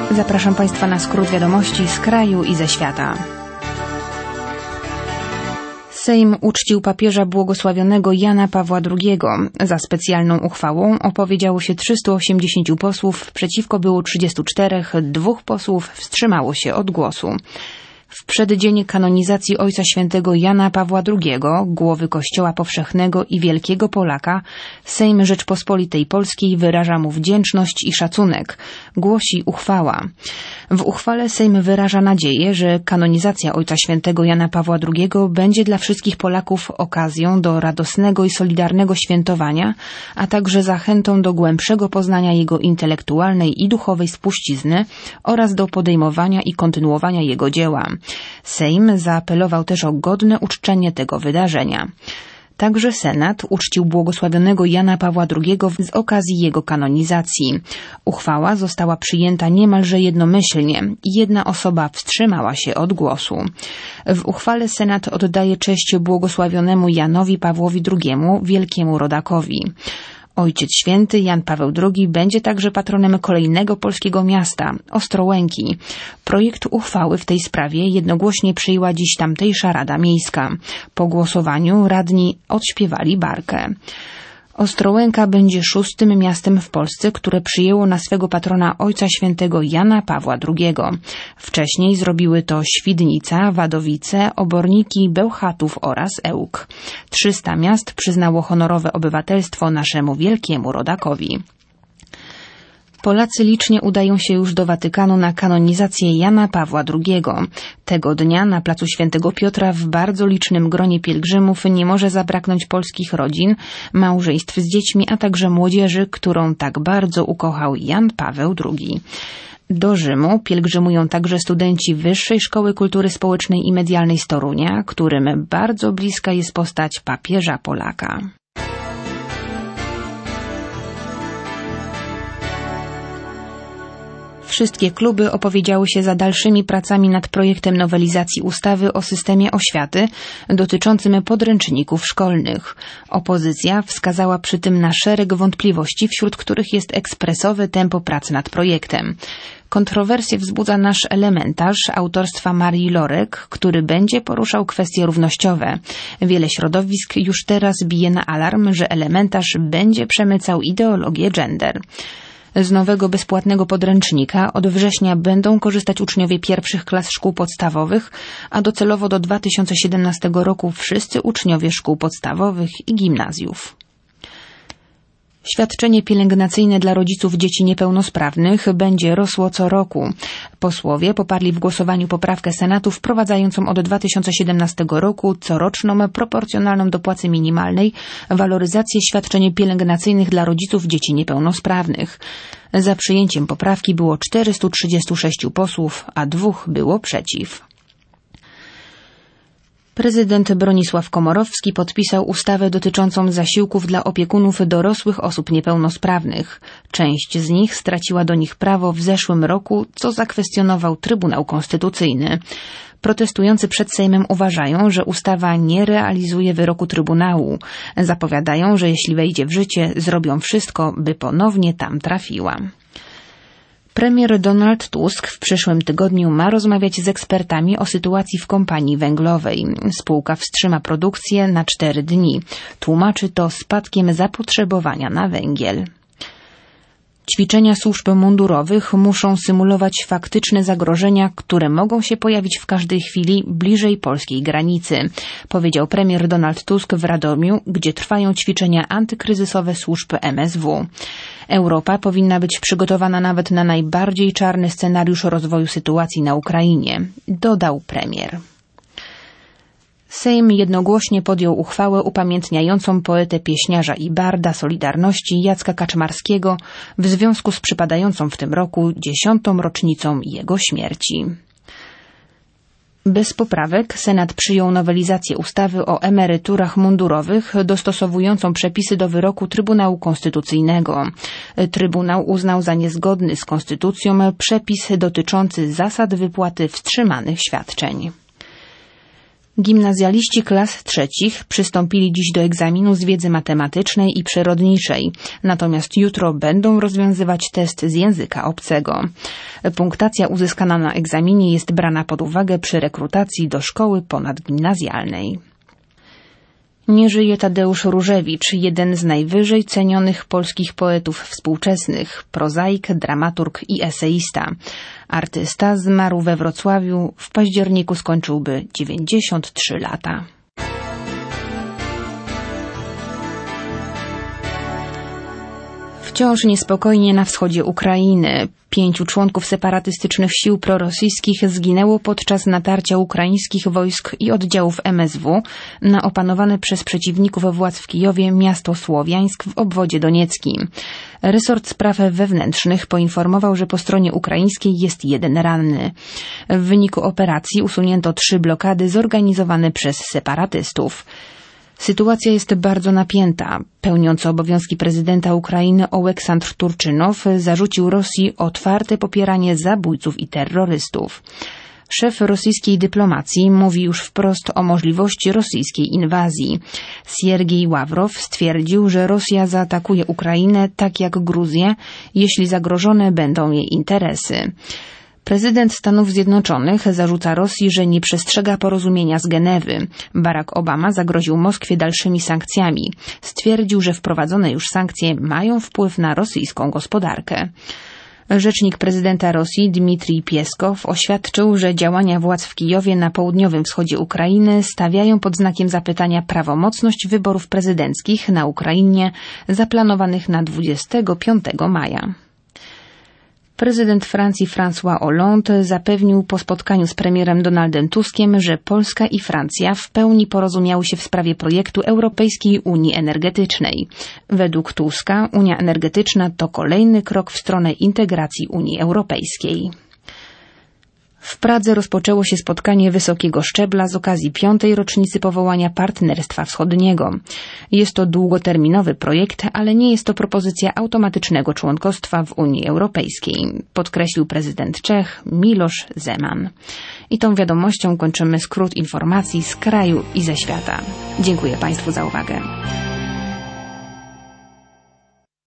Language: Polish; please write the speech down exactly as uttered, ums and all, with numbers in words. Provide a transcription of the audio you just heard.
Zapraszam Państwa na skrót wiadomości z kraju i ze świata. Sejm uczcił papieża błogosławionego Jana Pawła drugiego. Za specjalną uchwałą opowiedziało się trzystu osiemdziesięciu posłów, przeciwko było trzydziestu czterech, dwóch posłów wstrzymało się od głosu. W przeddzień kanonizacji Ojca Świętego Jana Pawła drugiego, głowy Kościoła Powszechnego i wielkiego Polaka, Sejm Rzeczpospolitej Polskiej wyraża mu wdzięczność i szacunek, głosi uchwała. W uchwale Sejm wyraża nadzieję, że kanonizacja Ojca Świętego Jana Pawła drugiego będzie dla wszystkich Polaków okazją do radosnego i solidarnego świętowania, a także zachętą do głębszego poznania jego intelektualnej i duchowej spuścizny oraz do podejmowania i kontynuowania jego dzieła. Sejm zaapelował też o godne uczczenie tego wydarzenia. Także Senat uczcił błogosławionego Jana Pawła drugiego z okazji jego kanonizacji. Uchwała została przyjęta niemalże jednomyślnie. Jedna osoba wstrzymała się od głosu. W uchwale Senat oddaje cześć błogosławionemu Janowi Pawłowi drugiemu, wielkiemu rodakowi. Ojciec Święty Jan Paweł drugi będzie także patronem kolejnego polskiego miasta, Ostrołęki. Projekt uchwały w tej sprawie jednogłośnie przyjęła dziś tamtejsza Rada Miejska. Po głosowaniu radni odśpiewali barkę. Ostrołęka będzie szóstym miastem w Polsce, które przyjęło na swego patrona Ojca Świętego Jana Pawła drugiego. Wcześniej zrobiły to Świdnica, Wadowice, Oborniki, Bełchatów oraz Ełk. Trzysta miast przyznało honorowe obywatelstwo naszemu wielkiemu rodakowi. Polacy licznie udają się już do Watykanu na kanonizację Jana Pawła drugiego. Tego dnia na placu Świętego Piotra w bardzo licznym gronie pielgrzymów nie może zabraknąć polskich rodzin, małżeństw z dziećmi, a także młodzieży, którą tak bardzo ukochał Jan Paweł drugi. Do Rzymu pielgrzymują także studenci Wyższej Szkoły Kultury Społecznej i Medialnej z Torunia, którym bardzo bliska jest postać papieża Polaka. Wszystkie kluby opowiedziały się za dalszymi pracami nad projektem nowelizacji ustawy o systemie oświaty dotyczącym podręczników szkolnych. Opozycja wskazała przy tym na szereg wątpliwości, wśród których jest ekspresowe tempo prac nad projektem. Kontrowersję wzbudza nasz elementarz autorstwa Marii Lorek, który będzie poruszał kwestie równościowe. Wiele środowisk już teraz bije na alarm, że elementarz będzie przemycał ideologię gender. Z nowego bezpłatnego podręcznika od września będą korzystać uczniowie pierwszych klas szkół podstawowych, a docelowo do dwa tysiące siedemnastego roku wszyscy uczniowie szkół podstawowych i gimnazjów. Świadczenie pielęgnacyjne dla rodziców dzieci niepełnosprawnych będzie rosło co roku. Posłowie poparli w głosowaniu poprawkę Senatu wprowadzającą od dwa tysiące siedemnastego roku coroczną proporcjonalną do płacy minimalnej waloryzację świadczeń pielęgnacyjnych dla rodziców dzieci niepełnosprawnych. Za przyjęciem poprawki było czterystu trzydziestu sześciu posłów, a dwóch było przeciw. Prezydent Bronisław Komorowski podpisał ustawę dotyczącą zasiłków dla opiekunów dorosłych osób niepełnosprawnych. Część z nich straciła do nich prawo w zeszłym roku, co zakwestionował Trybunał Konstytucyjny. Protestujący przed Sejmem uważają, że ustawa nie realizuje wyroku Trybunału. Zapowiadają, że jeśli wejdzie w życie, zrobią wszystko, by ponownie tam trafiła. Premier Donald Tusk w przyszłym tygodniu ma rozmawiać z ekspertami o sytuacji w kompanii węglowej. Spółka wstrzyma produkcję na cztery dni. Tłumaczy to spadkiem zapotrzebowania na węgiel. Ćwiczenia służb mundurowych muszą symulować faktyczne zagrożenia, które mogą się pojawić w każdej chwili bliżej polskiej granicy, powiedział premier Donald Tusk w Radomiu, gdzie trwają ćwiczenia antykryzysowe służb M S W. Europa powinna być przygotowana nawet na najbardziej czarny scenariusz rozwoju sytuacji na Ukrainie, dodał premier. Sejm jednogłośnie podjął uchwałę upamiętniającą poetę, pieśniarza i barda Solidarności Jacka Kaczmarskiego w związku z przypadającą w tym roku dziesiątą rocznicą jego śmierci. Bez poprawek Senat przyjął nowelizację ustawy o emeryturach mundurowych dostosowującą przepisy do wyroku Trybunału Konstytucyjnego. Trybunał uznał za niezgodny z konstytucją przepis dotyczący zasad wypłaty wstrzymanych świadczeń. Gimnazjaliści klas trzecich przystąpili dziś do egzaminu z wiedzy matematycznej i przyrodniczej, natomiast jutro będą rozwiązywać test z języka obcego. Punktacja uzyskana na egzaminie jest brana pod uwagę przy rekrutacji do szkoły ponadgimnazjalnej. Nie żyje Tadeusz Różewicz, jeden z najwyżej cenionych polskich poetów współczesnych, prozaik, dramaturg i eseista. Artysta zmarł we Wrocławiu, w październiku skończyłby dziewięćdziesiąt trzy lata. Wciąż niespokojnie na wschodzie Ukrainy. Pięciu członków separatystycznych sił prorosyjskich zginęło podczas natarcia ukraińskich wojsk i oddziałów M S W na opanowane przez przeciwników władz w Kijowie miasto Słowiańsk w obwodzie donieckim. Resort Spraw Wewnętrznych poinformował, że po stronie ukraińskiej jest jeden ranny. W wyniku operacji usunięto trzy blokady zorganizowane przez separatystów. Sytuacja jest bardzo napięta. Pełniący obowiązki prezydenta Ukrainy Oleksandr Turczynow zarzucił Rosji otwarte popieranie zabójców i terrorystów. Szef rosyjskiej dyplomacji mówi już wprost o możliwości rosyjskiej inwazji. Siergiej Ławrow stwierdził, że Rosja zaatakuje Ukrainę tak jak Gruzję, jeśli zagrożone będą jej interesy. Prezydent Stanów Zjednoczonych zarzuca Rosji, że nie przestrzega porozumienia z Genewy. Barack Obama zagroził Moskwie dalszymi sankcjami. Stwierdził, że wprowadzone już sankcje mają wpływ na rosyjską gospodarkę. Rzecznik prezydenta Rosji Dmitrij Pieskow oświadczył, że działania władz w Kijowie na południowym wschodzie Ukrainy stawiają pod znakiem zapytania prawomocność wyborów prezydenckich na Ukrainie zaplanowanych na dwudziestego piątego maja. Prezydent Francji François Hollande zapewnił po spotkaniu z premierem Donaldem Tuskiem, że Polska i Francja w pełni porozumiały się w sprawie projektu Europejskiej Unii Energetycznej. Według Tuska Unia Energetyczna to kolejny krok w stronę integracji Unii Europejskiej. W Pradze rozpoczęło się spotkanie wysokiego szczebla z okazji piątej rocznicy powołania Partnerstwa Wschodniego. Jest to długoterminowy projekt, ale nie jest to propozycja automatycznego członkostwa w Unii Europejskiej, podkreślił prezydent Czech Miloš Zeman. I tą wiadomością kończymy skrót informacji z kraju i ze świata. Dziękuję Państwu za uwagę.